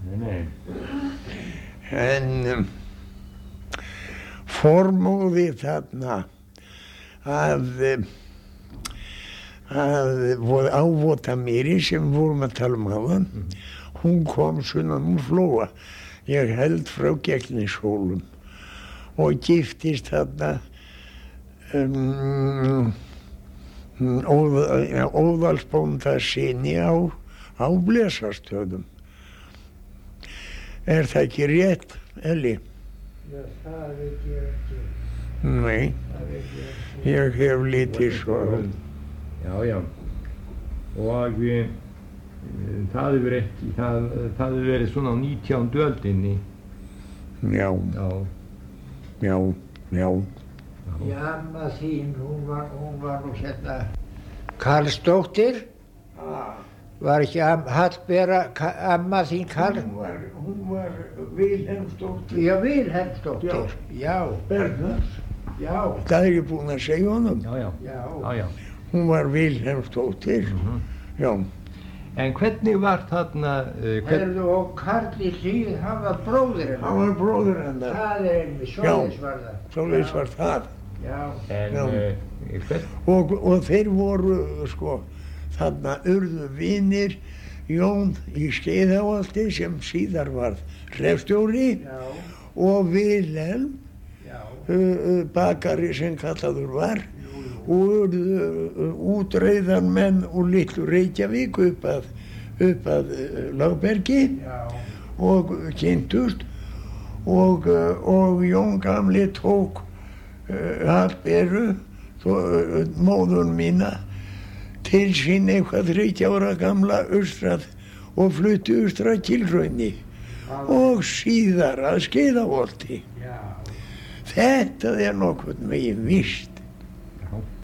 Nei. En formóði þarna að Ávota-Mýri sem vorum að tala um áðan, hún kom sunnan úr Flóa, ég held frá Gegnishólum og giftist þarna Óðalsbónda syni á Blesastöðum. Er það ekki rétt, Elli? Já, það veit ég ekki. Nei, Það veit ég ekki. ég hef lítið svo. Já. Og það hefur verið svona á 19. öldinni. Já, Já. Já, amma þín, hún var nú hérna Karlsdóttir. Var ekki Hallbera, amma þín Karl? Hún var Vilhelmsdóttir. Já, Vilhelmsdóttir. Já. Bernhards. Já. Það er ég búinn að segja honum. Já. Hún var Vilhelmsdóttir. Já. En hvernig var þarna... Herðu, og Karl í Hlíð, hann var bróðir hennar. Hann var bróðir hennar. Það er einmitt, svoleiðis var það. Svoleiðis var það. Já. En... Og þeir voru, sko, þarna urðu vinir Jón í Skeiðaholti sem síðar varð hreppstjóri og Vilhelm bakari sem kallaður var og urðu útreiðan menn úr litlu Reykjavík upp að Lágbergi og kynntust og Jón gamli tók Hallberu, móður mína, til sín eitthvað 30 ára gamla austrað og flutti austra Kilhrauni og síðar að Skeiðaholti. Þetta er nokkurn veginn víst.